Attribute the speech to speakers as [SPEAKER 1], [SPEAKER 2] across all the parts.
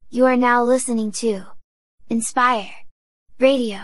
[SPEAKER 1] You are now listening to Inspire Radio.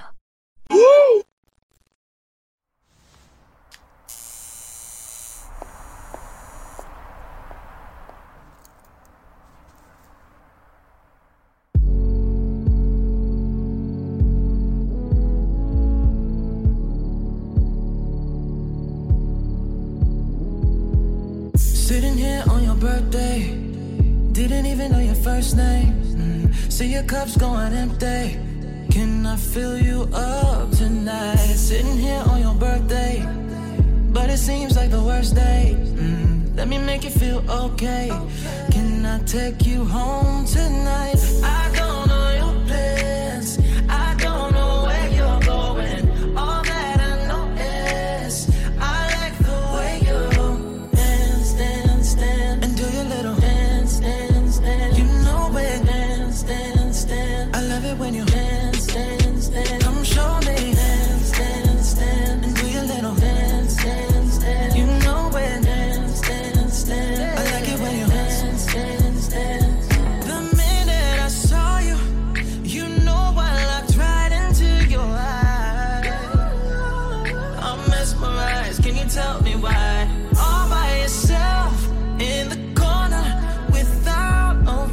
[SPEAKER 2] Sitting here on your birthday, didn't even know your first name. See your cup's going empty. Can I fill you up tonight? Sitting here on your birthday, but it seems like the worst day. Let me make you feel okay. Can I take you home tonight? I don't know your plans, I don't know where you're going. All that I know is I like the way you dance, dance, dance, and do your little dance, dance, dance. You know it, dance, dance, dance. I love it when you dance, dance, dance. Come show me dance, dance, dance, and do your little dance, dance, dance. You know it, dance, dance, dance. I like it when you dance, dance, dance. The minute I saw you, you know I looked right into your eyes. I'm mesmerized. Can you tell me why? All by yourself in the corner without a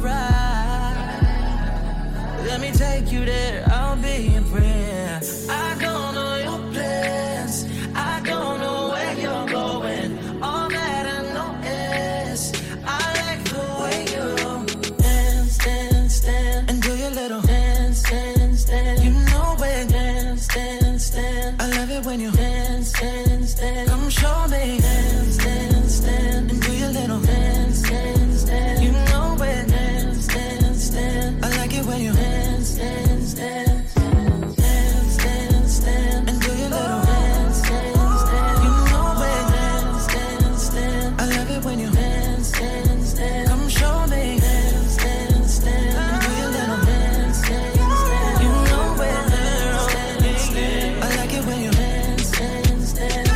[SPEAKER 2] ride. Let me take you there. I'll be your friend. I don't know your plans, I don't know where you're going. All that I know is I like the way you dance, dance, dance, and do your little dance, dance, dance. You know it, dance, dance, dance. I love it when you dance, dance, dance. Come show me dance, dance, dance, and do your little dance, dance, dance. You know it, dance, dance, dance. I like it when you dance, dance, dance. Dance, dance, dance, and do your little dance, dance, dance. You know it, dance, dance, dance. I love it when you dance, dance, dance. Come show me dance, dance, dance, and do your little dance, dance, dance. You know it, dance, dance, dance. I like it when you dance, dance, dance.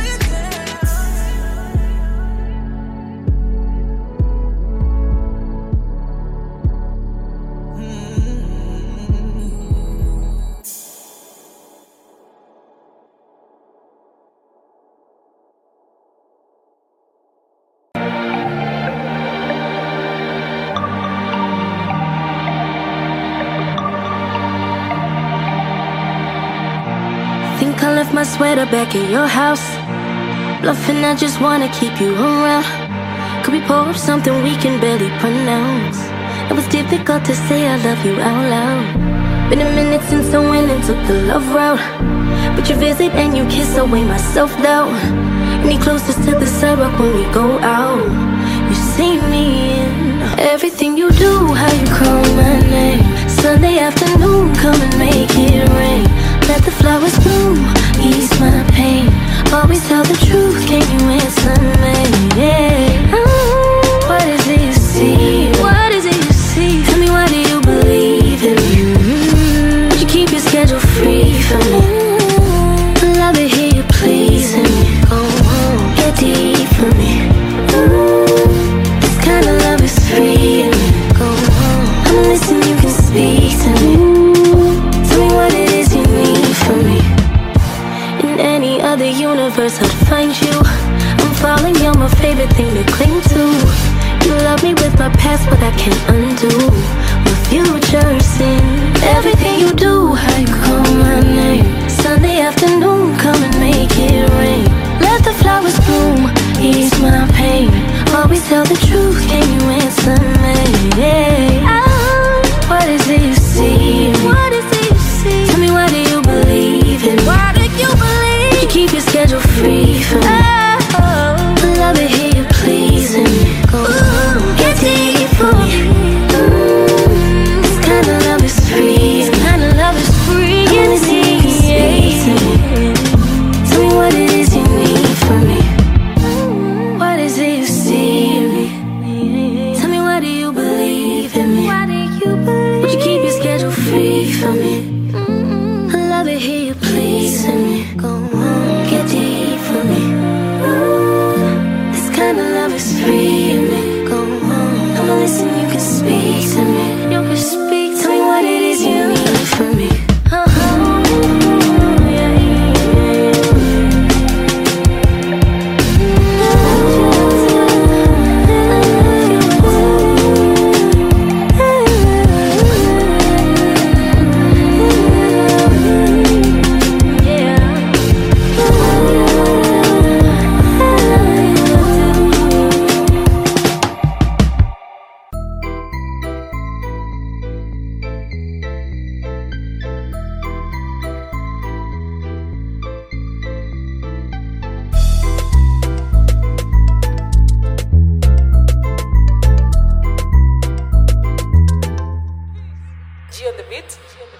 [SPEAKER 3] Think I left my sweater back at your house. Bluffing, I just wanna keep you around. Could we pour up something we can barely pronounce? It was difficult to say I love you out loud. Been a minute since I went and took the love route, but you visit and you kiss away my self-doubt. Any closest to the sidewalk when we go out, you see me in everything you do, how you call my name. Sunday afternoon, come and make it rain. Let the flowers bloom, ease my pain. Always tell the truth, can you answer me? Yeah. Oh, what is it you see? What is it you see? Tell me, why do you believe in me? Would you keep your schedule free for me? I love it, hear you pleasing me. Go home, get deep for me. Ooh, this kind of love is free in me. Go home, I'm listening, you can speak to me. Tell me what it is you need from me. In any other universe I'd find you. I'm falling, you're my favorite thing to cling to. You love me with my past, but I can't undo my future's in everything you do, how you call my name. Sunday afternoon, come and make it rain. Let the flowers bloom, ease my pain. Always tell the truth, can you answer me? Yeah. Oh, what is it you see? What is it you see? Tell me, why do you believe in me? Why do you believe? Would you keep your schedule free for me? Oh, I love it, hear you pleasing me. Go home, get deep for me.
[SPEAKER 4] G on the beat.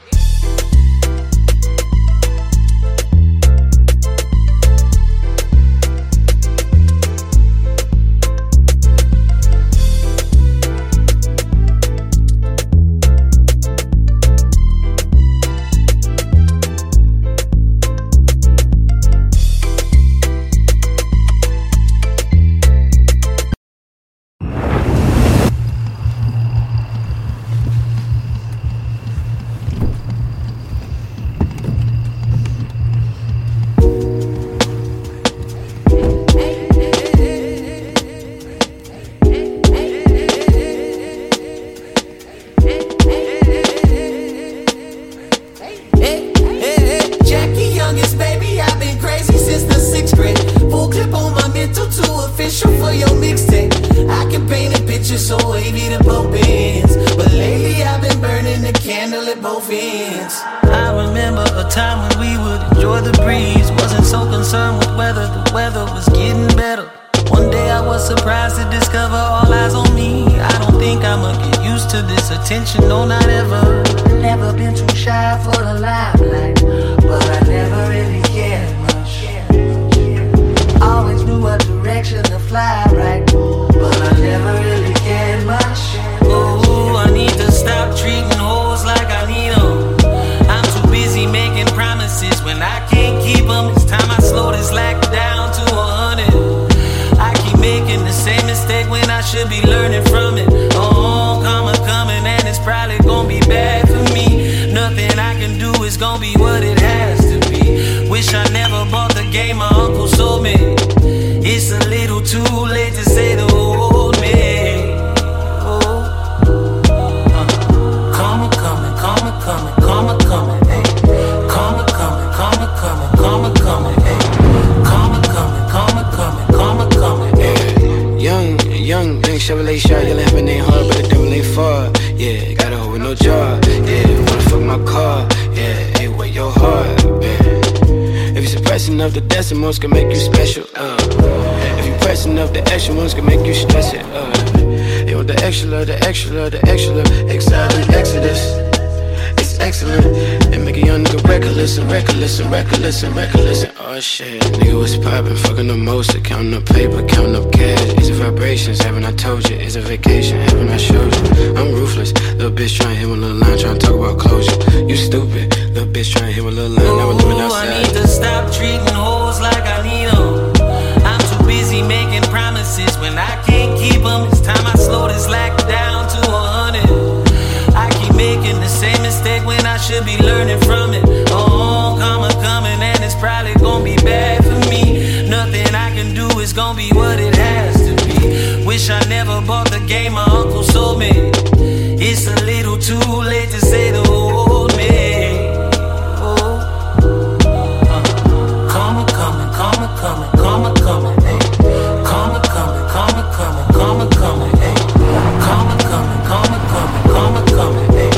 [SPEAKER 5] Chevrolet shot, your lamp ain't hard, but the devil ain't far. Yeah, got a hoe with no job. Yeah, wanna fuck my car. Yeah, hey, where your heart, man? If you suppress enough, the decimals can make you special. If you press enough, the extra ones can make you stress it. You want the extra love, the extra love, the extra love. Exciting Exodus. It's excellent. And make a young nigga reckless and reckless and reckless and reckless and oh shit. Nigga was poppin', fucking the most, counting up paper, counting up cash. Is it vibrations? Haven't I told you? Is it vacation? Haven't I showed you? I'm ruthless. Little bitch trying to hit one little line, trying to talk about closure. You stupid. Little bitch trying to hit one little line, now we're living outside.
[SPEAKER 2] I need to stop treating hoes like I need them. I'm too busy making promises when I can't keep them. It's time I slow this lack down to 100. I keep making the same mistake when I should be learning from it. Oh, karma coming and it's probably gonna be bad for me. Nothing I can do is gonna be what it has to be. Wish I never bought the game my uncle sold me. It's a little too late to say the old me. Oh, karma coming, karma coming, karma coming, hey. Karma coming, karma coming, karma coming, hey. Karma coming, karma coming, karma coming, hey.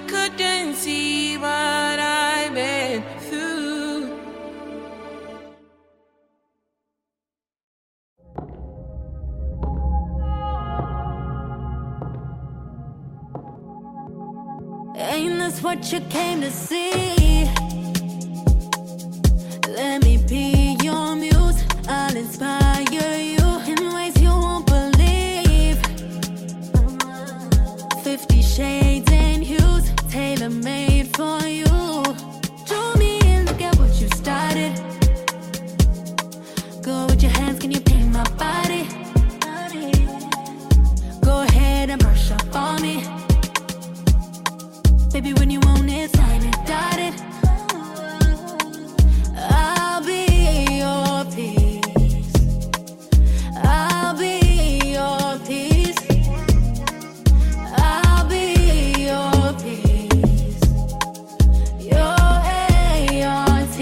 [SPEAKER 2] couldn't see what I've been through.
[SPEAKER 3] Ain't this what you came to see? Let me be your muse. I'll inspire you in ways you won't believe. 50 shades and hues, tailor-made for you. Draw me in, look at what you started. Go with your hands, can you paint my body? Go ahead and brush up on me. Baby, when you want it, sign it, dot it. I'll be your peace. I'll be your peace. I'll be your peace. Your ART.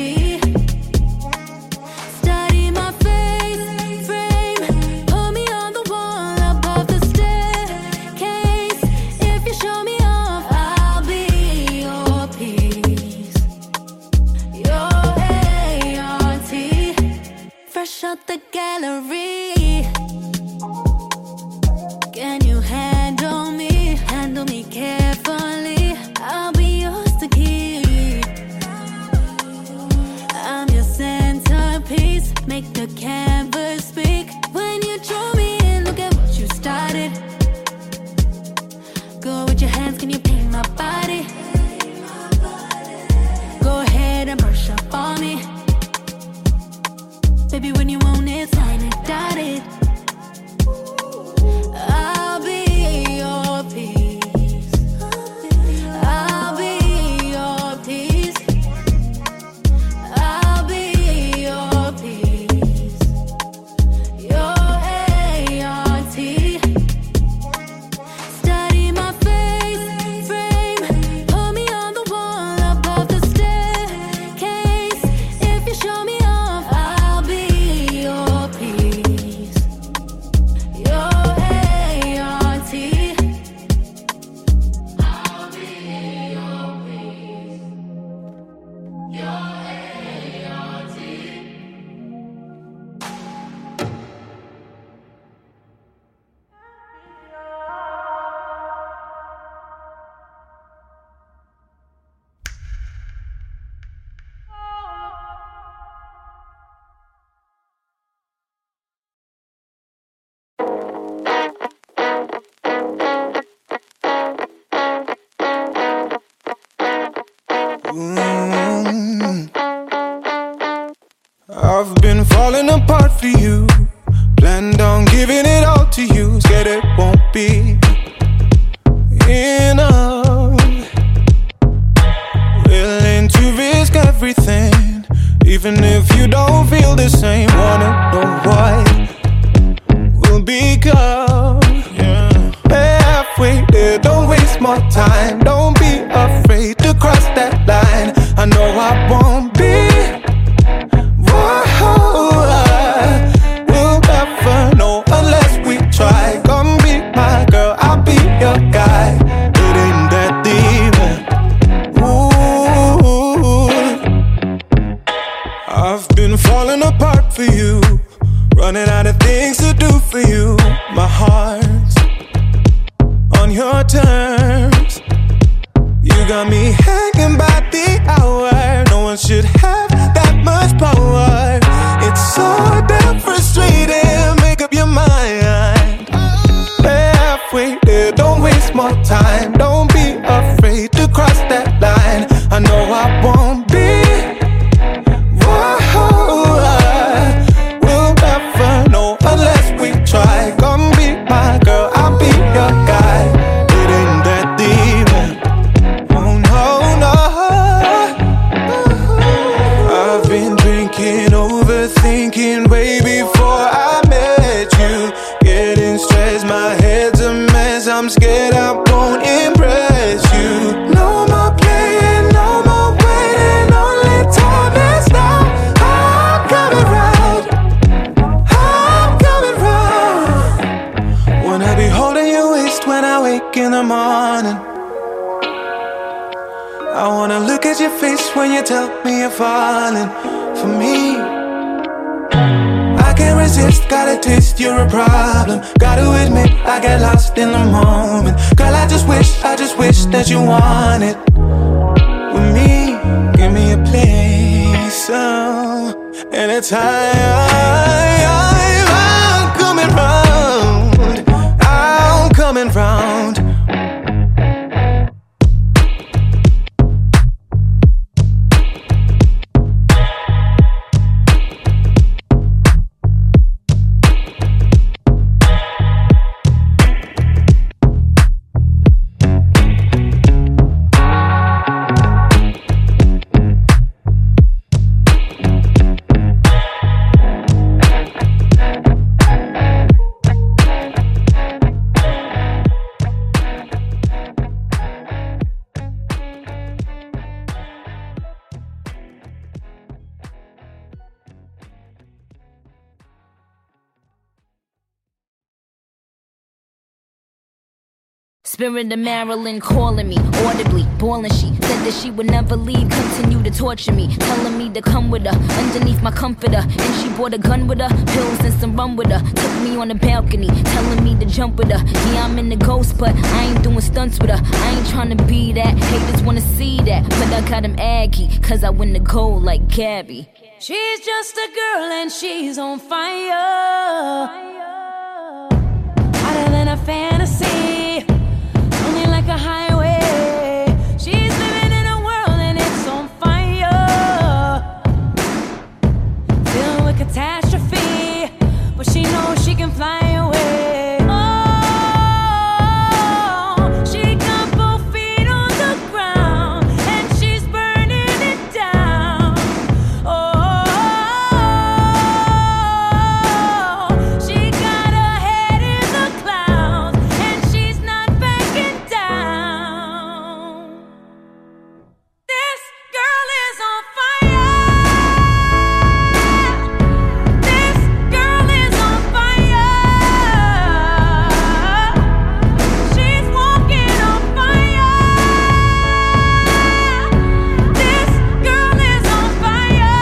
[SPEAKER 3] Study my face frame. Put me on the wall above the staircase. If you show me off, I'll be your peace. Your ART. Fresh out the gallery. Can you handle me? Handle me carefully. I'll be yours to keep. I'm your centerpiece. Make the canvas speak. When you draw me in, look at what you started. Go with your hands, can you paint my body? Go ahead and brush up on me. Baby, when you want it, sign it, dot it. I'll be your peace. I'll be your peace. I'll be your peace. Your ART. Study my face frame. Put me on the wall above the staircase. If you show me off, I'll be your peace. Your ART. I'll be your peace. Your ART.
[SPEAKER 4] I've been falling apart for you. Planned on giving it all to you. Scared it won't be enough. Willing to risk everything, even if you don't feel the same. Wanna know what will become. Halfway there, don't waste more time. Don't be afraid to cross that line. I know I won't be. We'll never know unless we try. Come be my girl, I'll be your guy. It ain't that deep. Ooh, I've been falling apart for you, running out of things to do for you. My heart's on your terms. You got me hanging by the hour. No one should have that much power. It's so damn frustrating. Make up your mind. Halfway there, don't waste more time. Don't be afraid to cross that line. I know I won't be. We'll never know unless we try. Come be my girl, I'll be your guy. It ain't that deep. Oh no, no. I've been drinking, overthinking way before I met you. Getting stressed, my head's a mess. I'm scared I won't impress you. No more playing, no more waiting. Only time is now. I'm coming round. I'm coming round. Wanna be holding your waist when I wake in the morning. I wanna look at your face when you tell me you're falling for me. I can't resist, gotta taste, you're a problem. Gotta admit, I get lost in the moment. Girl, I just wish that you want it with me. Give me a place, oh, anytime. I'm coming round, I'm coming round.
[SPEAKER 6] Spirit of Marilyn calling me audibly, bawling. She said that she would never leave, continue to torture me, telling me to come with her underneath my comforter. And she brought a gun with her, pills and some rum with her. Took me on the balcony, telling me to jump with her. Yeah, I'm in the ghost, but I ain't doing stunts with her. I ain't trying to be that, haters wanna see that, but I got them aggy, cause I win the gold like Gabby.
[SPEAKER 3] She's just a girl and she's on fire, hotter than a fantasy, only like a highway. She's living in a world and it's on fire, filled with catastrophe, but she knows she can fly away. Oh, she got both feet on the ground and she's burning it down. Oh, she got her head in the clouds and she's not backing down. This girl is on fire. This girl is on fire. She's walking on fire. This girl is on fire.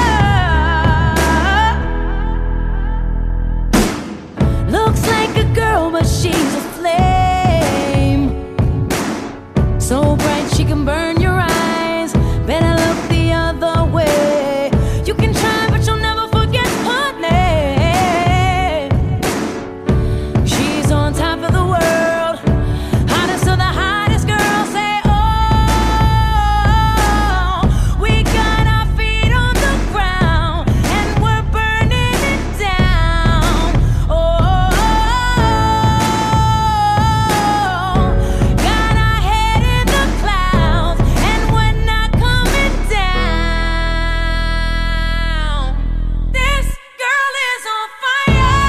[SPEAKER 3] Looks like a girl, but she's a flame, so bright she can burn your eyes. Better look the other way. You can try, but you'll never forget her name. She's on top of the world, hottest of the hottest girls. Say, oh, we got our feet on the ground and we're burning it down. Oh, got our head in the clouds and we're not coming down. This girl is on fire.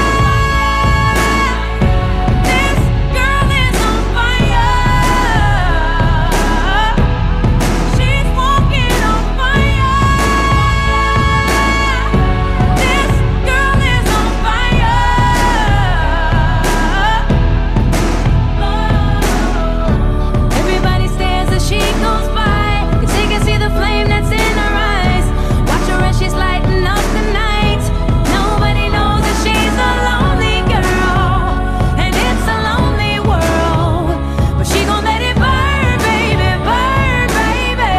[SPEAKER 3] This girl is on fire. She's walking on fire. This girl is on fire. Everybody stares as she goes by, 'cause they can see the flame that's in her eyes. Watch her as she's lighting up the night. Nobody knows that she's a lonely girl, and it's a lonely world. But she gon' let it burn, baby, burn, baby.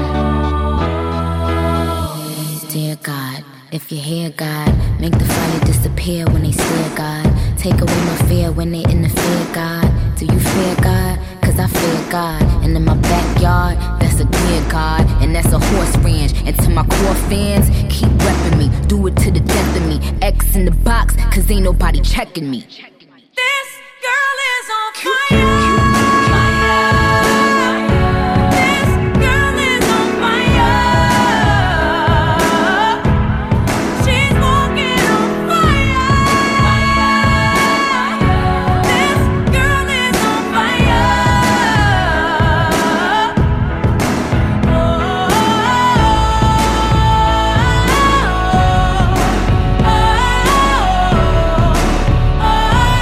[SPEAKER 6] Dear God, if you hear God, make the fire disappear when they stare, God. Take away my fear when they interfere, God. Do you fear God? 'Cause I fear God. And in my backyard, that's a dear God. And that's a horse ranch. And to my core fans, keep repping me. Do it to the death of me. X in the box, 'cause ain't nobody checking me.
[SPEAKER 3] This girl is on fire. This girl is on fire. She's walking on fire. This girl is on fire. Oh, oh, oh, oh.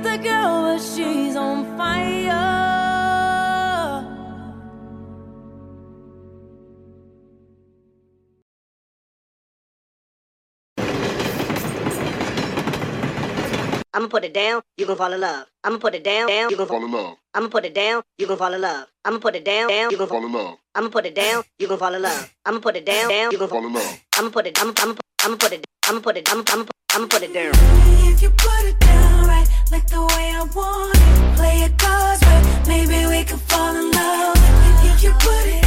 [SPEAKER 3] the girl, but she's on fire.
[SPEAKER 7] I'ma put it down, you gon' fall in love. I'ma put it down, you gon' fall in love. I'ma put it down, you gon' fall in love. I'ma put it down, you gon' fall in love. I'ma put it down, you gon' fall in love. I'ma put it down, you gon' fall in love. I'ma put it down. If you put it down right, like the way I want it, play it cards right, maybe we could fall in love. If you put it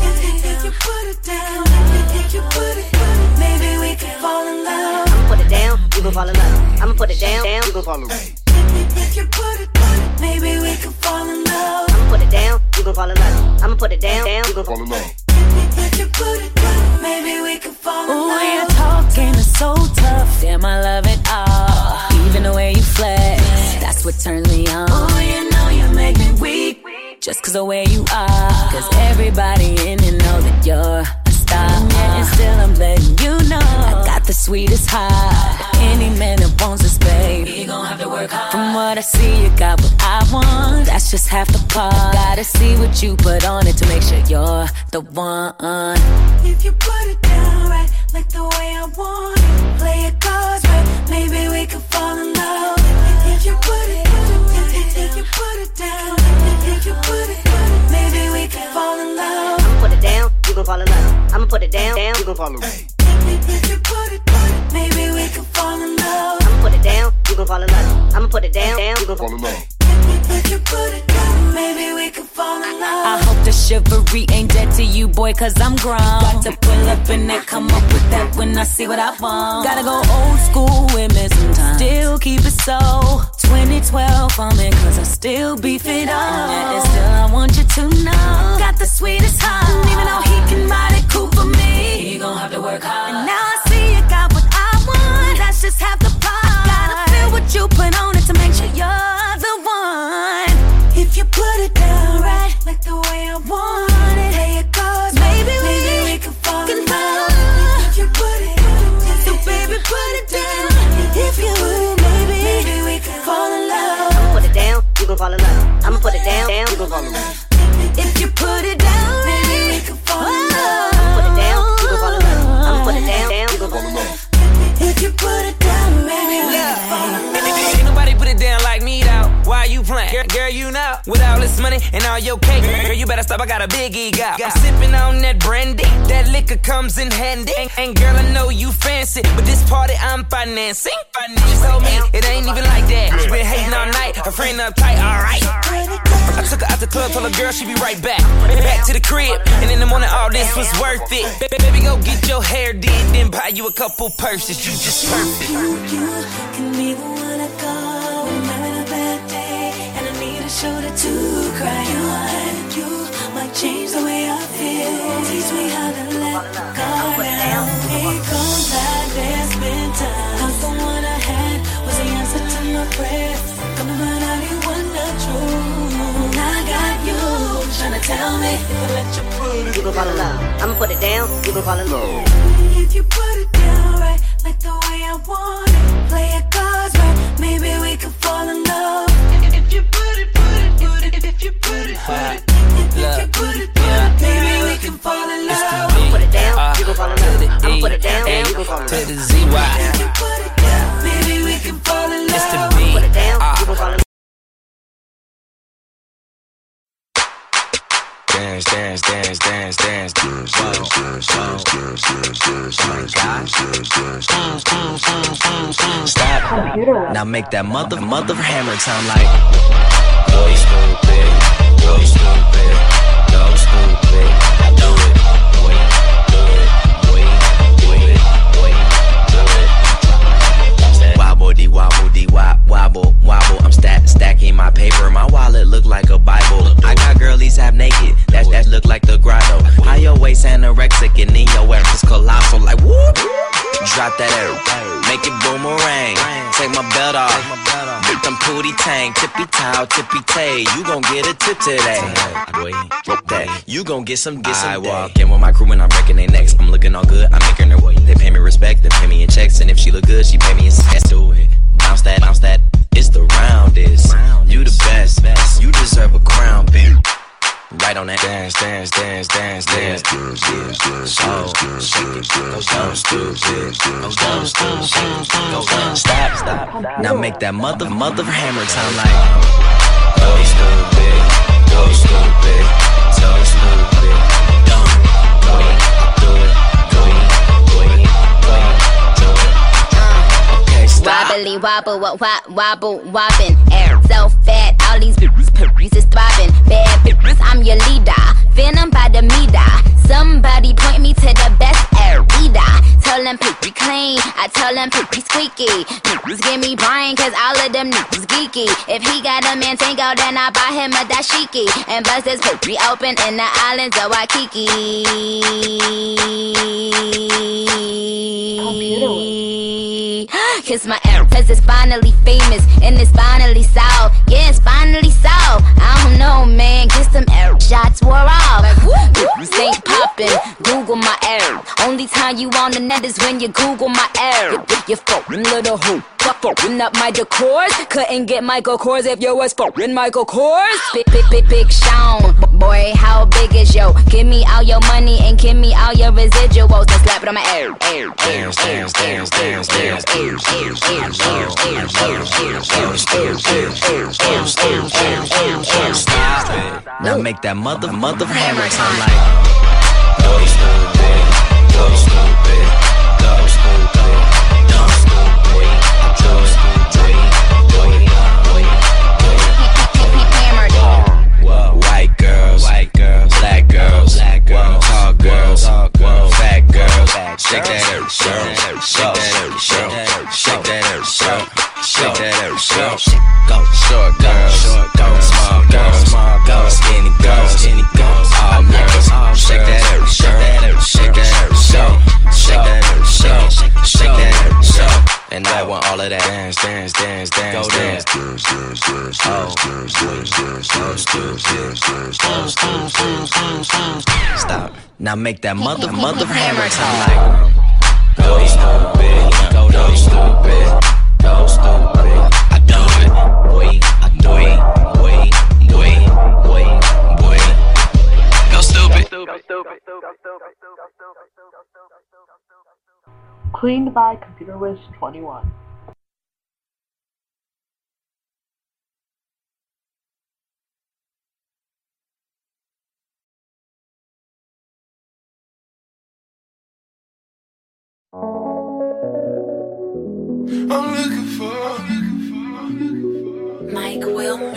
[SPEAKER 7] down, if you put it, maybe we could fall in love. I'ma put it down, you gon' fall in love. I'ma put it down, you gon' fall in love. If you put it, maybe we could fall in love. I'ma put it down, you gon' fall in love. I'ma put it down, you gon' fall in love. If you put it down, maybe we could fall in love.
[SPEAKER 3] Ooh, your talking is so tough, damn I love it all. Even the way you flex, that's what turns me on. Oh, you know you make me weak, just cause the way you are. Cause everybody in it know that you're a star. And still I'm letting you know I got the sweetest heart. Any man that wants this, babe, he gon' have to work hard. From what I see, you got what I want. That's just half the part. Gotta see what you put on it to make sure you're the one.
[SPEAKER 7] If you put it down right, like the way I want it, play it cards right, maybe we could fall in love. If you put it down, if you put it down, if you put it, maybe we could fall in love. I'ma put it down, you gon' fall in love. I'ma put it down, you gon' fall in love. If you put it down, maybe we could fall in love. I'ma put it down, you gon' fall in love. I'ma put it down, you gon' fall in love. If you put it down, maybe we could fall in love.
[SPEAKER 3] I hope the chivalry ain't dead to you, boy, cause I'm grown. Got to pull up in that, come up with that when I see what I want. Gotta go old school with me sometimes. Still keep it so 2012 on me, cause I still beef it up. And still I want you to know got the sweetest heart. Even though he can ride it cool for me, he gon' have to work hard. And now I see you got what I want. That's just half the part. I gotta feel what you put on it to make sure you're the one.
[SPEAKER 7] If you put it down right, like the way I want it, play it cards, maybe we can fall in love. If you put it down, so baby put it down. If you would, maybe we can fall in love. I'ma put it down, you gon' fall in love. I'ma put it down, you gon' fall in love.
[SPEAKER 3] If you put it down,
[SPEAKER 7] maybe we can fall in love. I'ma put it down, you gon' fall in love. I'ma put it down, you gon' fall in love. If you put it down, maybe we can fall in love.
[SPEAKER 8] Ain't nobody put it down like me though. Why you playing? Girl, you know, with all this money and all your cake, girl, you better stop, I got a big ego. I'm sipping on that brandy, that liquor comes in handy. And girl, I know you fancy, but this party I'm financing. She told me it ain't even like that. She been hating all night, her friend uptight, alright. I took her out the club, told her girl she be right back. Back to the crib, and in the morning all this was worth it. Baby, go get your hair did, then buy you a couple purses. You just perfect.
[SPEAKER 7] You can be the one I call when I'm having a bad day and I need a shoulder to cry on. You might change the way I feel. Teach me how to let go down. It goes like there's been time. Cause the one I had was the answer to my prayers. Come to find out you want the truth. I got you trying to tell me if I let you put it, you gon' fall in love. I'ma put it down, you gon' fall in love. If you put it down right, like the way I want it, play it cards right, maybe we could fall in love. If you put it, if you put it, maybe we can fall in love. I'ma put it down, you gon' fall in love. I'ma put it down, you gon' fall in love.
[SPEAKER 8] To the ZY.
[SPEAKER 7] If you put it down, maybe we can fall in love.
[SPEAKER 8] It's the
[SPEAKER 7] I'ma put it down, you gon' fall in love.
[SPEAKER 5] Dance, dance, dance, dance, dance, dance, dance, dance, dance, dance, dance, dance. Stop. Now make that mother hammer sound like. Boy stupid, go stupid, go stupid. Do it, boy, do it, boy, do it, boy, do it. Wobble dee wobble dee wobble wobble. I'm stacking my paper. My wallet look like a Bible. I got girlies half naked. That look like the grotto. How your waist anorexic and then your ass is colossal. Like whoop. Drop that air, make it boomerang. Take my belt off, with them pootie tang. Tippy toe, tippy tay. You gon' get a tip today. Boy, that you gon' get some. I walk in with my crew and I'm breaking their necks. I'm looking all good, I'm making her way. They pay me respect, they pay me in checks, and if she look good, she pay me in sex. Do it, bounce that. It's the roundest. on that dance, dance, dance, dance, dance. So shake it, go down, stupid, go down, stupid, go down. Stop. Now make that mother hammer sound like. Go stupid, go stupid, so stupid. Dumb, go do it, do it. Okay, stop.
[SPEAKER 6] Wobbly wobble, wobble, wobbin'. Air so fat, all these bitches is throbbing. Bad bitches, I'm your leader. Venom by the meter. Somebody point me to the best air leader. Tell them pick clean, I tell them pick squeaky. Niggas give me Brian, cause all of them niggas geeky. If he got a Mantango, then I buy him a dashiki. And bust his poopy open in the islands of Waikiki. Kiss my air, cause it's finally famous and it's finally solved. Yeah, it's finally solved. I don't know, man, get some air shots wore off. Bitches ain't poppin', Google my air. Only time you on the net is when you Google my air. You fucking little hoe, fucking up my decors. Couldn't get Michael Kors if you was fucking Michael Kors. Big Sean, boy, how big is yo? Give me all your money and give me all your residuals and slap it on my air.
[SPEAKER 5] Dance, dance, dance, dance, dance. Now make that mother hammer sound like. Go stupid, go stupid, go stupid, dumb stupid, do it, white girls, black girls, tall girls, fat girls. Shake that air, shake that air, shake that air, shake that air, go short girls, go small girls, go skinny girls, all girls. Shake that air, shake that air, shake that air, shake that air, shake that air. And I want all of that dance, dance, dance, dance, go dance. Stop. Now make that mother hammer sound like. Go stupid, go stupid, go stupid. I do it, boy, boy. Go stupid.
[SPEAKER 9] Cleaned by ComputerWiz21.
[SPEAKER 4] I'm looking for
[SPEAKER 7] Mike Wilmer.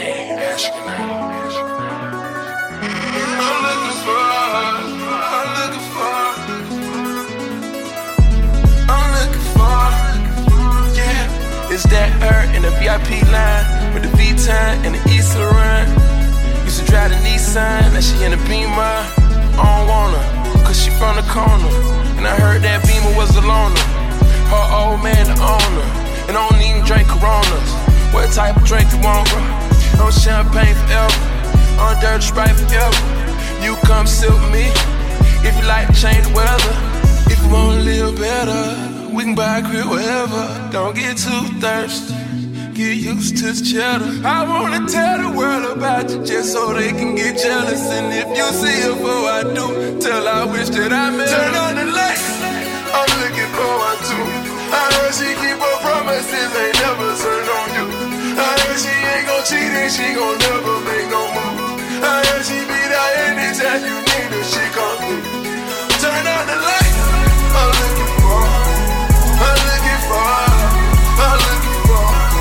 [SPEAKER 4] It's that her in the VIP line with the V-Time and the East Run. Used to drive the Nissan, now she in the Beamer. I don't want her, cause she from the corner. And I heard that Beamer was a loner. Her old man the owner. And I don't even drink Coronas. What type of drink you want, bro? No champagne forever, on dirty Sprite forever. You come sit with me, if you like to change the weather. If you wanna live better, we can buy a crib wherever. Don't get too thirsty, get used to the cheddar. I wanna tell the world about you just so they can get jealous. And if you see her before I do, tell I wish that I met her. Turn on the lights, I'm looking for one too. I heard she keep her promises, ain't never turned on you. I heard she ain't gon' cheat and she gon' never make no move. I heard she be there anytime you need her, she come through. Turn on the lights, I'm looking for her. I'm looking for her. I'm looking for her.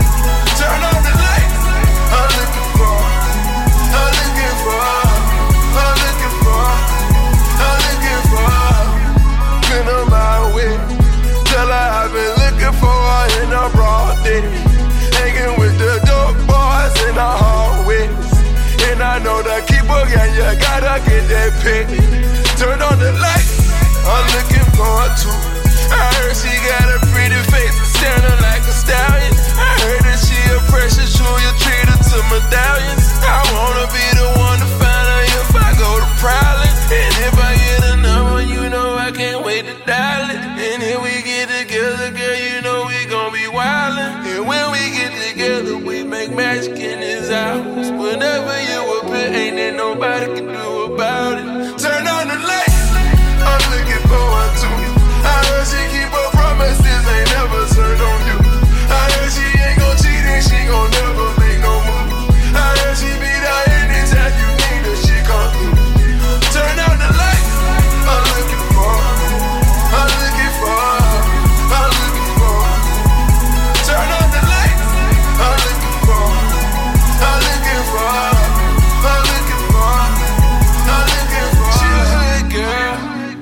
[SPEAKER 4] Turn on the lights. I'm looking for her. I'm looking for her. I'm looking for her. I'm looking for her. Been on my way. Tell her I've been looking for her in a broad day. Hanging with the dope boys in the hallways. And I know the keeper, yeah, you gotta get that pay. Turn on the lights. I'm looking for her too. I heard she got a pretty face and standing like a stallion. I heard that she a precious jewel, you treat her to medallions. I wanna be the one to find her if I go to Prowling. And if I get a number, you know I can't wait to dial it. And if we get together, girl, you know we gon' be wildin'. And when we get together, we make magic in this house. Whenever you appear, ain't there ain't nobody can do about it. Turn on the lights, I'm looking forward to you. I heard she keep her promises, ain't never turned on you. I heard she ain't gon' cheat and she gon' never make no move. I heard she be there anytime you need her, she come through. Turn on the lights, I'm looking for, I'm looking for, I'm looking for. Turn on the lights, I'm looking for, I'm looking for, I'm looking for, I'm looking for. She a hood girl,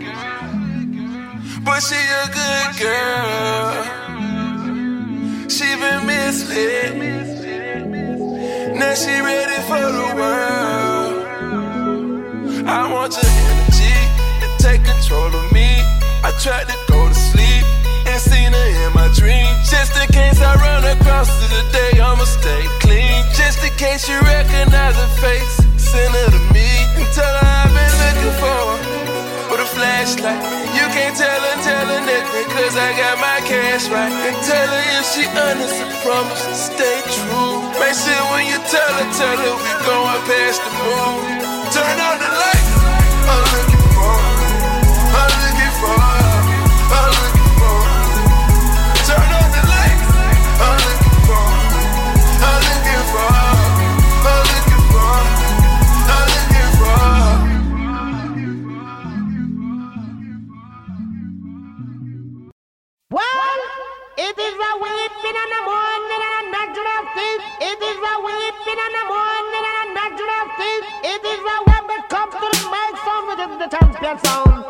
[SPEAKER 4] but she a good girl. She been misled, now she ready for the world. I want your energy to take control of me. I tried to go to sleep and seen her in my dreams. Just in case I run across her today, I'ma stay clean. Just in case you recognize her face, send her to me and tell her I've been looking for her with a flashlight. You can't tell her nothing, cause I got my cash right. And tell her if she honest and promise to stay true. Make sure when you tell her we going past the moon. Turn on the lights, I'm looking for, I'm looking for, I'm looking for. Turn on the lights, I'm looking for, I'm looking for, I'm looking for, I'm looking for.
[SPEAKER 10] Well, it is a weeping in the morning and a natural thing. It is a weeping in the morning and a natural thing. It is a when it comes to the mic sound with the champion sound.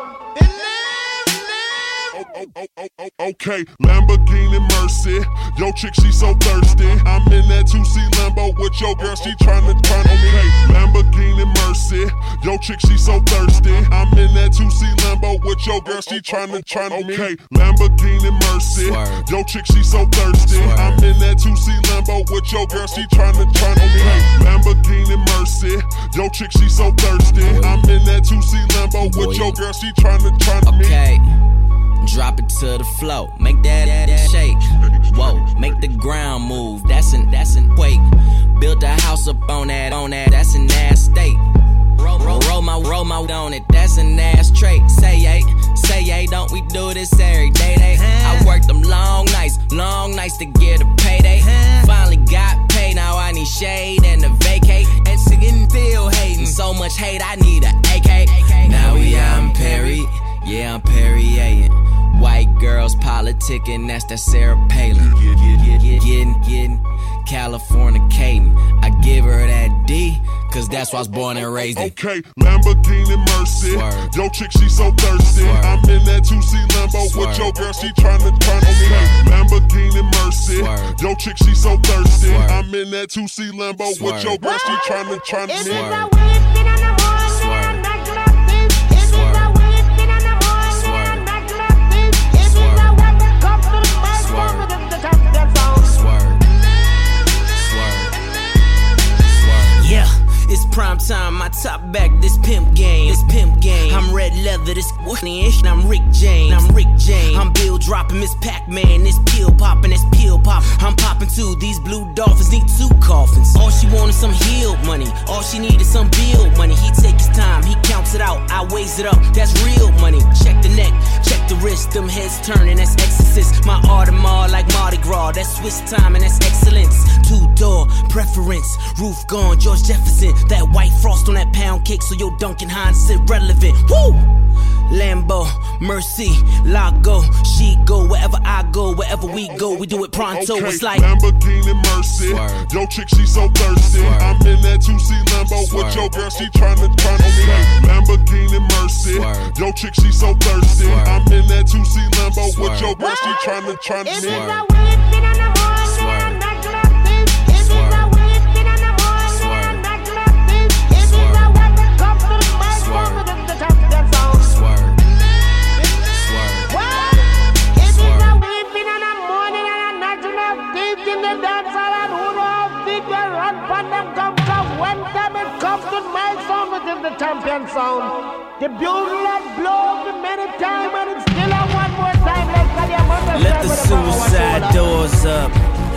[SPEAKER 11] Okay, Lamborghini Mercy. Yo, chick, she so thirsty. I'm in that 2C Lambo with your girl, she tryna. Okay, Lamborghini Mercy. Yo, chick, she so thirsty. I'm in that 2C Lambo with your girl, she tryna. Okay, Lamborghini Mercy. Yo, chick, she so thirsty. I'm in that 2C Lambo with your girl, she tryna. Okay, Lamborghini Mercy. Yo, chick, she so thirsty. I'm in that 2C Lambo with your girl, she tryna.
[SPEAKER 12] Okay. Drop it to the floor, make that shake. Whoa, make the ground move, that's an quake. Build a house up on that, that's an ass state. Roll my on it, that's an ass trait. Say yay, don't we do this every day? I worked them long nights to get a payday. Finally got paid, now I need shade and a vacate. And singing still hating, so much hate, I need a AK. Now we out in Perry, yeah, I'm Perrier. White girls politicking, that's that Sarah Palin. Getting Californicating. I give her that D, cause that's why I was born and raised in.
[SPEAKER 11] Okay, Lamborghini Mercy. Yo, chick, she so thirsty. I'm in that 2C Lambo with your girl, she tryna. Okay, Lamborghini Mercy. Yo, chick, she so thirsty. I'm in that 2C Lambo with your girl, she tryna.
[SPEAKER 12] Yeah, it's prime time, my top back, this pimp game. I'm red leather, this ish, and I'm Rick James. I'm Bill dropping, Miss Pac-Man, this pill popping, I'm popping too, these blue dolphins need 2 coffins. All she wanted some healed money, all she needed some bill money. He take his time, he counts it out, I weighs it up, that's real money. Check the neck, check the wrist, them heads turning, that's exorcist. My Audemars like Mardi Gras, that's Swiss time and that's excellence. 2-door preference, roof gone, George Jefferson. That white frost on that pound cake, so your Duncan Hines is irrelevant. Woo! Lambo, Mercy, Lago, she go wherever I go, wherever we go, we do it pronto.
[SPEAKER 11] Okay,
[SPEAKER 12] it's like
[SPEAKER 11] Lamborghini Mercy. Yo, chick, she so thirsty. I'm in that 2C Lambo with your girl, she tryna. Okay, Lamborghini Mercy. Yo, chick, she so thirsty. I'm in that 2C Lambo with your girl, she tryna.
[SPEAKER 10] Champion sound. The bugle that blows many times and it's still on one more time.
[SPEAKER 12] Let the suicide doors up. I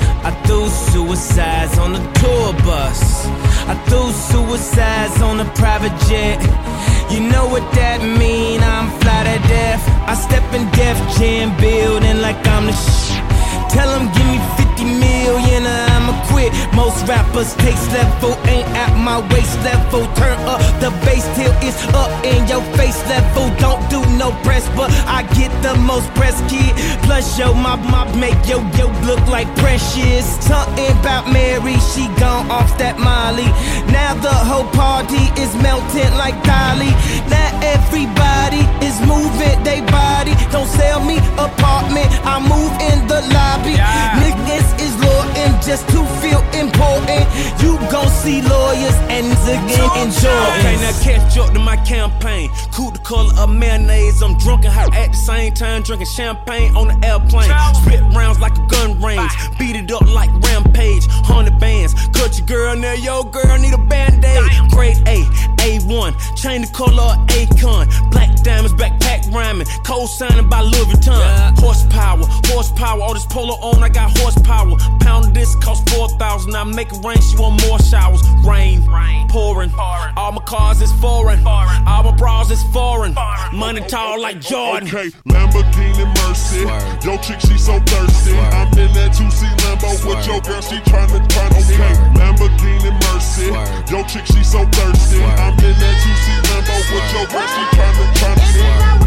[SPEAKER 8] threw suicides on the tour bus. I threw suicides on a private jet. You know what that mean, I'm fly to death. I step in Def Jam building like I'm the shit. Tell them give me 50 million or I'ma quit. Most rappers taste level ain't at my waist level. Turn up the bass till it's up in your face level. Don't do no press, but I get the most press, kid. Plus yo mop make yo look like Precious. Something about Mary, she gone off that Molly. Now the whole party is melting like Dolly. Now everybody is moving they body. Don't sell me apartment, I move in the lobby. Yeah. Niggas is loyal just to feel important. You gon' see lawyers and again enjoy. Okay, now catch up to my campaign. Cool the color of mayonnaise. I'm drunk and hot at the same time, drinking champagne on the airplane. Spit rounds like a gun range. Beat it up like Rampage. 100 bands. Cut your girl now, yo girl need a band-aid. Grade A, A1. Chain the color of Akon. Black diamonds, backpack rhyming. Co-signing by Louis Vuitton. Yeah. Horsepower. All this polo on, I got horsepower. Pound of this cost 4,000. I make it rain, she want more showers. Rain, pouring. All my cars is foreign. All my bras is foreign. Money tall like Jordan.
[SPEAKER 11] Okay, Lamborghini Mercy. Yo chick, she so thirsty. I'm in that 2C Lambo with your girl, she tryna. Okay, Lamborghini Mercy. Yo chick, she so thirsty. I'm in that 2C Lambo with your girl, she tryna.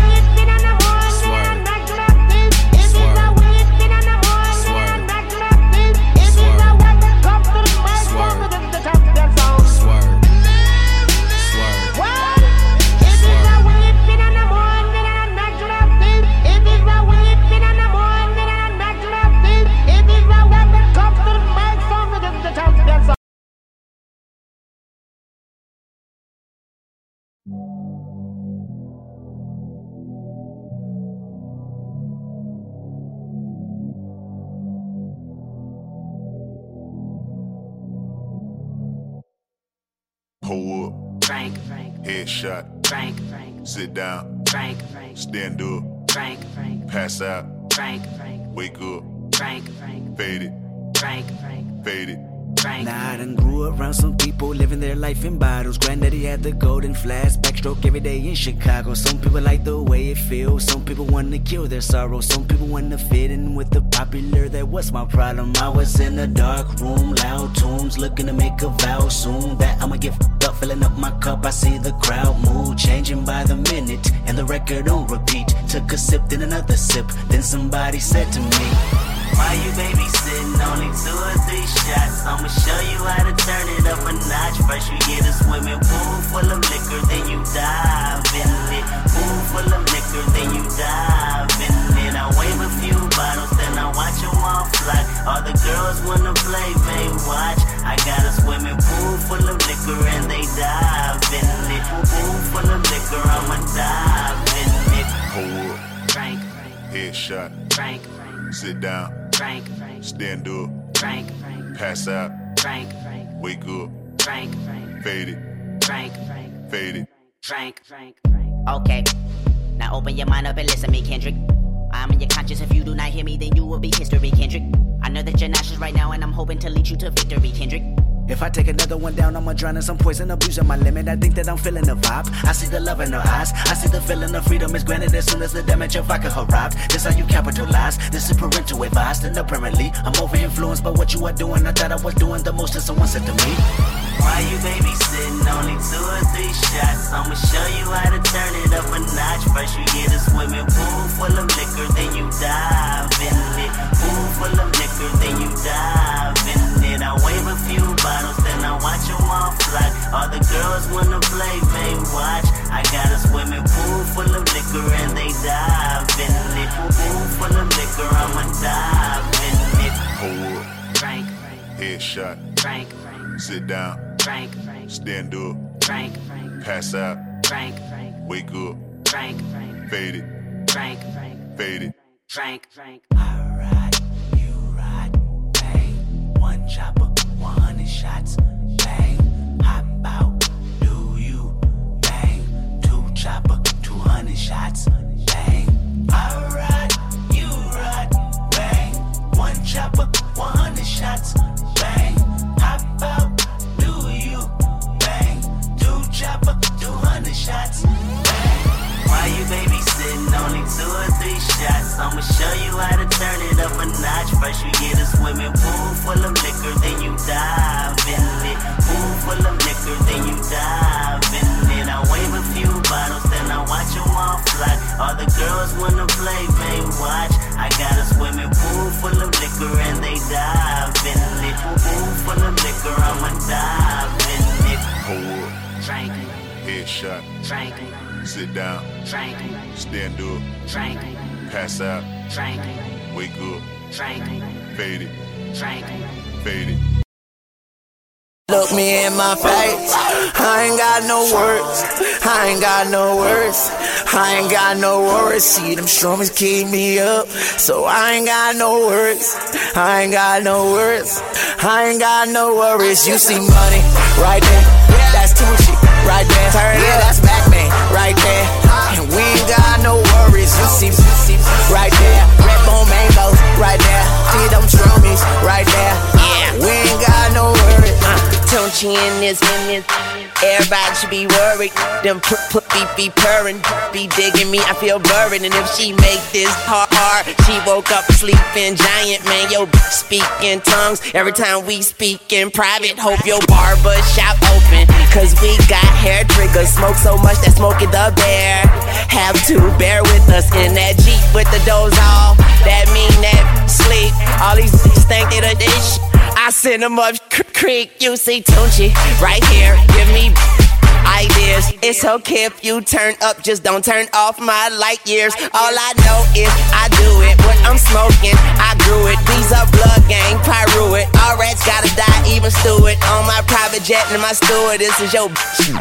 [SPEAKER 11] Pull up, Frank, headshot, Frank, sit down, Frank, stand up, Frank, pass out, Frank, wake up, Frank, fade it, Frank, fade it.
[SPEAKER 13] Nah, I done grew around some people living their life in bottles. Granddaddy had the golden flash, backstroke every day in Chicago. Some people like the way it feels. Some people want to kill their sorrow. Some people want to fit in with the popular. That was my problem. I was in a dark room, loud tunes, looking to make a vow soon that I'ma get f***ed up, filling up my cup. I see the crowd mood changing by the minute, and the record on repeat. Took a sip, then another sip. Then somebody said to me, why you babysitting? Only 2 or 3 shots. I'ma show you how to turn it up a notch. First you get a swimming pool full of liquor, then you dive in it. Pool full of liquor, then you dive in it. I wave a few bottles, then I watch them all fly. All the girls wanna play, they watch. I got a swimming pool full of liquor and they dive in it. Pool full of liquor, I'ma dive in it.
[SPEAKER 11] Pull up,
[SPEAKER 13] Frank,
[SPEAKER 11] headshot,
[SPEAKER 13] Frank,
[SPEAKER 11] sit down,
[SPEAKER 13] Frank,
[SPEAKER 11] stand up,
[SPEAKER 13] Frank,
[SPEAKER 11] pass out,
[SPEAKER 13] Frank,
[SPEAKER 11] wake up,
[SPEAKER 13] Frank,
[SPEAKER 11] fade it,
[SPEAKER 13] Frank,
[SPEAKER 11] fade it.
[SPEAKER 13] Frank.
[SPEAKER 14] Okay, now open your mind up and listen to me, Kendrick. I'm in your conscience. If you do not hear me, then you will be history, Kendrick. I know that you're nauseous right now, and I'm hoping to lead you to victory, Kendrick.
[SPEAKER 13] If I take another one down, I'ma drown in some poison, abusing my limit. I think that I'm feeling the vibe. I see the love in her eyes. I see the feeling of freedom is granted as soon as the damage of vodka arrived. This how you capitalize. This is parental advice. And apparently, I'm over influenced by what you are doing. I thought I was doing the most, and someone said to me,
[SPEAKER 15] why you babysitting? Only 2 or 3 shots. I'ma show you how to turn it up a notch. First you get a swimming pool full of liquor, then you dive in it. Pool full of liquor, then you dive in it. I wave a few bottles, then I watch them all fly. All the girls wanna play, they watch. I got a swimming pool full of liquor and they dive in it. Pool full of liquor, I'ma dive in it.
[SPEAKER 11] Pull up,
[SPEAKER 13] Frank,
[SPEAKER 11] headshot,
[SPEAKER 13] Frank,
[SPEAKER 11] sit down,
[SPEAKER 13] Frank,
[SPEAKER 11] stand up,
[SPEAKER 13] Frank,
[SPEAKER 11] pass out,
[SPEAKER 13] Frank,
[SPEAKER 11] wake up,
[SPEAKER 13] Frank,
[SPEAKER 11] fade it,
[SPEAKER 13] Frank,
[SPEAKER 11] fade it.
[SPEAKER 13] Frank. I ride, you ride, bang. 1 chopper, 100 shots, bang. Hop out, do you, bang. 2 chopper, 200 shots, bang. I ride, you ride, bang. 1 chopper, 100 shots,
[SPEAKER 15] how to turn it up a notch. First you get a swimming pool full of liquor, then you dive in it. Pool full of liquor, then you dive in it. I wave a few bottles, then I watch them all fly. All the girls wanna play, they watch. I got a swimming pool full of liquor and they dive in it. Pool full of liquor, I'ma dive in it.
[SPEAKER 11] Hold up.
[SPEAKER 15] Drinking.
[SPEAKER 11] Headshot.
[SPEAKER 15] Drinking.
[SPEAKER 11] Sit down.
[SPEAKER 15] Drinking.
[SPEAKER 11] Stand up.
[SPEAKER 15] Drinking.
[SPEAKER 11] Pass out.
[SPEAKER 15] Drinking.
[SPEAKER 11] Wake up.
[SPEAKER 15] Drinking.
[SPEAKER 11] Fade it.
[SPEAKER 15] Drinking.
[SPEAKER 11] Fade it.
[SPEAKER 16] Look me in my face, I ain't got no words, I ain't got no words, I ain't got no worries. See them strummies keep me up, so I ain't got no words, I ain't got no words, I ain't got no worries. You see money right there, that's Tunechi right there, yeah, that's Batman right there, and we ain't got no worries. You see right there, Redbone mangoes right there, see them strummies right there, yeah, we ain't got no worries.
[SPEAKER 17] Tunechi in this, everybody should be worried. Them be purring, be digging me, I feel buried. And if she make this hard, she woke up sleeping giant. Man, yo, speak in tongues every time we speak in private. Hope your barber shop open, cause we got hair triggers. Smoke so much that Smokey the Bear have to bear with us in that Jeep with the doors off. That mean that sleep. All these bitches think they the dish. I send them up creek, you see Tunechi right here, give me ideas. It's okay if you turn up, just don't turn off my light years. All I know is I do it, when I'm smoking, I grew it. These are blood gang, pyro it. All rats gotta die, even stew it. On my private jet and my stewardess is your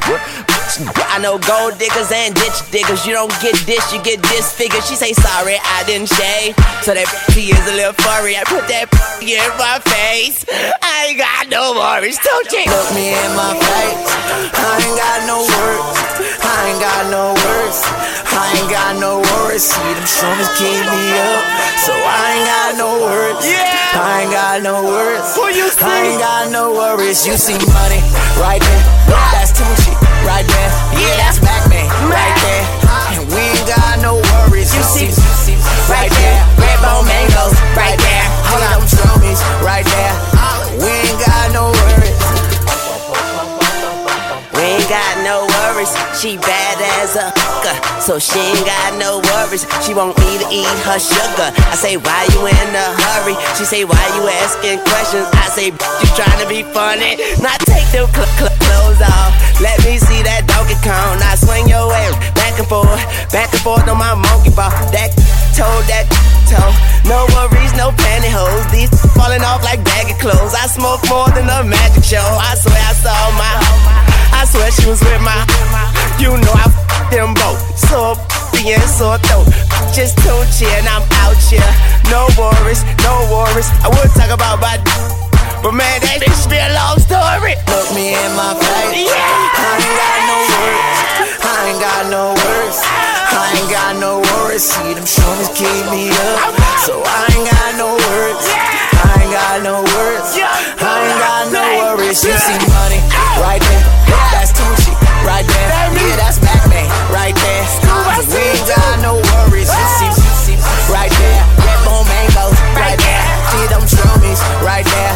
[SPEAKER 17] I know gold diggers and ditch diggers. You don't get this, you get disfigured. She say sorry, I didn't shave, so that she is a little furry. I put that in my face. I ain't got no worries, Tunechi.
[SPEAKER 16] Look me in my face, I ain't got no words, I ain't got no words, I ain't got no worries. See them strummies keep me up, so I ain't got no words, I ain't got no words, I ain't got no worries. You see money right there, that's Tunechi right there, yeah, that's Batman right there, and we ain't got no worries. You see right there, Redbone mangoes right there, hold on, them strummies right there, we ain't got no worries.
[SPEAKER 17] We ain't got no worries. She bad as a hooker, so she ain't got no worries. She want me to eat her sugar. I say, why you in a hurry? She say, why you asking questions? I say, you trying to be funny? Now take them clothes off. Let me see that Donkey Kong. Now swing your way back and forth on my monkey ball. That toe. No worries, no pantyhose. These falling off like baggy clothes. I smoke more than a magic show. I swear I swear she was with my, you know I f***ed them both. So and so dope. Just Tunechi and I'm out here. No worries. I would talk about my but man, that bitch be a long story.
[SPEAKER 16] Look me in my face, I ain't got no words, I ain't got no words, I ain't got no worries. See them strummies keep me up, so I ain't got no words, I ain't got no words, I ain't got no worries. You see money right there, that's Tunechi right there, yeah, that's Batman right there, we ain't got no worries. You see right there, Redbone mangoes right there, see them strummies right there.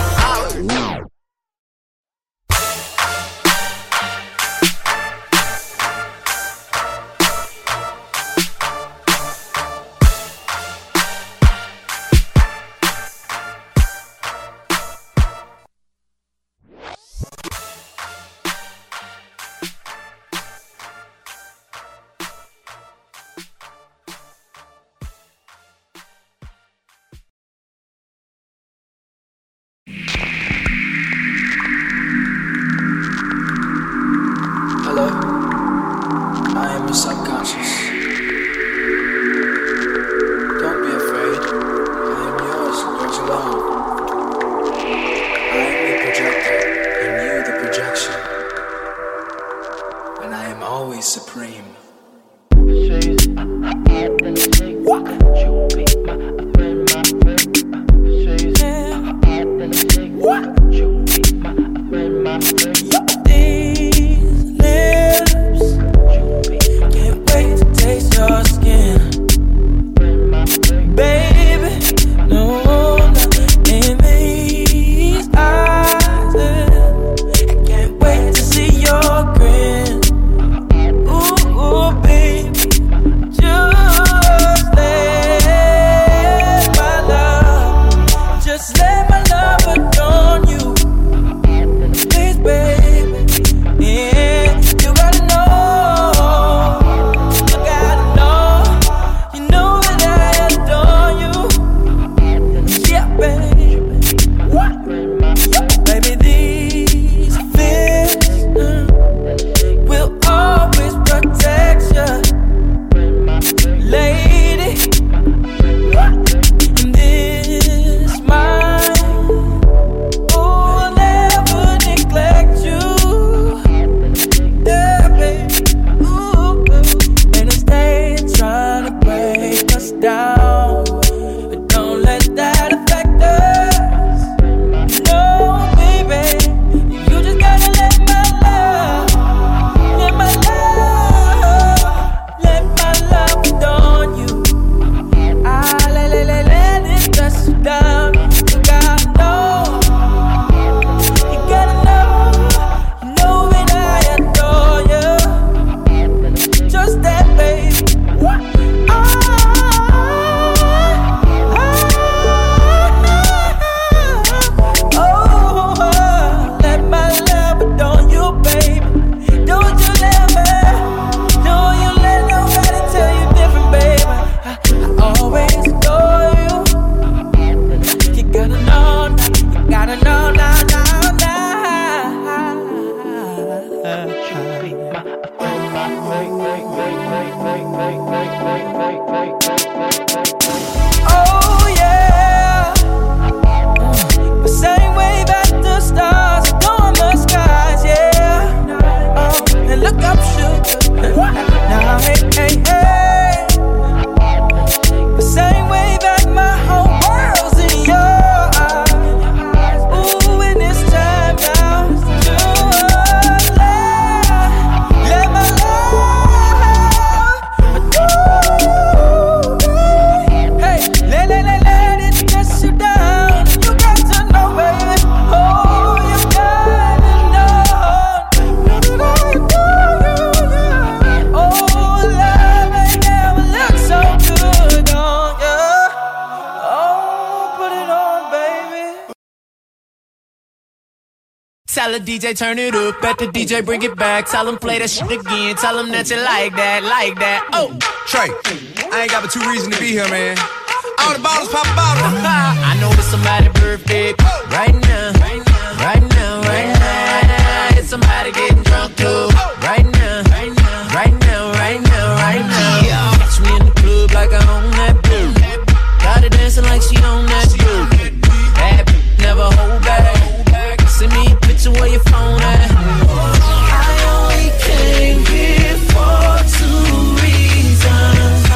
[SPEAKER 18] Tell the DJ turn it up, bet the DJ bring it back. Tell him play that shit again, tell him that you like that, like that. Oh,
[SPEAKER 19] Trey, I ain't got but 2 reasons to be here, man. All the bottles pop a bottle.
[SPEAKER 18] I know it's somebody's birthday right now, right now, right now, right now. It's somebody getting drunk too. Right now, right now, right now, right now, right now. Catch me in the club like I own that blue. Got her dancing like she own that blue. Bad never hold back. Send me a picture where your phone at.
[SPEAKER 2] I only came here for 2 reasons.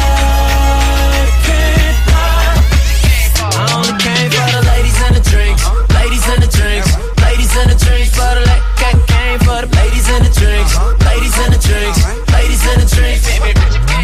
[SPEAKER 18] I only came for the ladies and the drinks, ladies and the drinks, ladies and the drinks. For the came for the ladies and the drinks, ladies and the drinks, ladies and the drinks. Baby,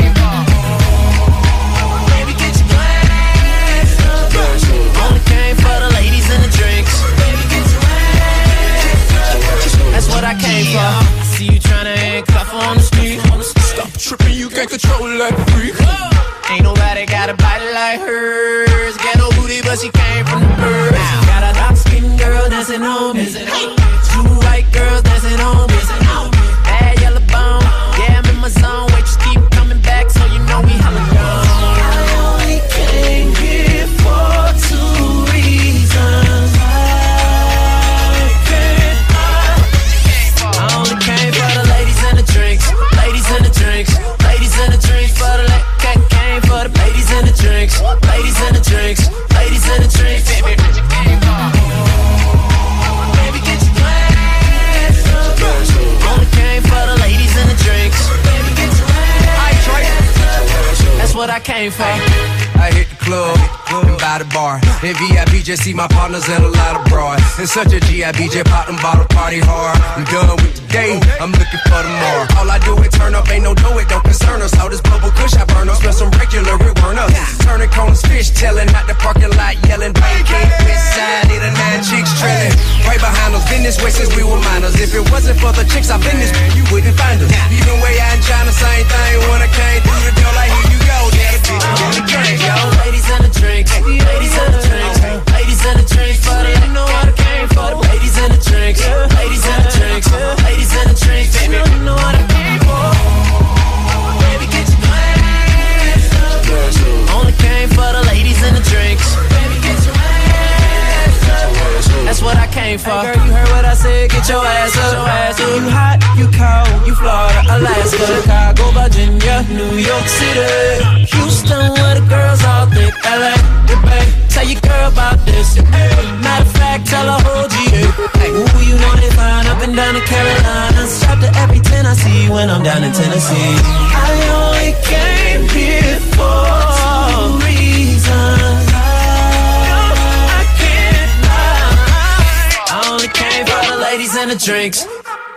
[SPEAKER 18] baby, get your glass up. Only came for the ladies and the drinks. Baby, get your glass up. That's what I came for. I see you tryna handcuff on the street.
[SPEAKER 19] Stop tripping, you can't control that freak.
[SPEAKER 18] Ain't nobody got a body like hers. Got no booty, but she came from the birds. Got a dark-skinned girl dancing on me. 2 white girls dancing on me. Bad yellow bone, yeah, I'm in my zone. Wait, just keep coming back, so you know we hella gone.
[SPEAKER 2] I only came here for 2 reasons.
[SPEAKER 18] I only came for the ladies and the drinks, ladies and the drinks, ladies and the drinks. For the came for the ladies and the drinks, ladies and the drinks, ladies and the drinks. Baby, baby, get your glass up. Only came for the ladies and the drinks. Baby, get your glass up. That's what I came for.
[SPEAKER 19] I hit the club and by the bar. In VIP, just see my partners and a lot of broad. In such a GIBJ, pop them bottle party hard. I'm done with the day, I'm looking for tomorrow. All I do is turn up, ain't no dough, it don't concern us. All this bubble kush I burn up, smell some regular, it burn up. Turning cones, fish telling, out the parking lot yelling. Pancake, west side, need a 9 chicks trailing. Right behind us, been this way since we were minors. If it wasn't for the chicks I've been this, you wouldn't find us. Even way out in China, same thing. When I came through the door, like here you go, there the bitch in the game, yo.
[SPEAKER 18] Ladies and the drinks, ladies and the drinks, ladies and the drinks. For the you know what I came for. The ladies and the drinks, ladies and the drinks, ladies and the drinks. Baby, you know what I came for. Baby, get your glass up. Only came for the ladies and the drinks. Baby, get your ass up. That's what I came for.
[SPEAKER 2] Hey girl, you heard what I said, get your ass up. You hot, you cold, you Florida, Alaska, Chicago, Virginia, New York City, Houston, where the girls all thick, LA, the Bay. Tell your girl about this. Matter of fact, tell her whole GA. Ooh, you know they fine up and down in Carolinas. Shop to every 10 I see when I'm down in Tennessee. I only came here for 2 reasons.
[SPEAKER 18] I only came for the ladies and the drinks,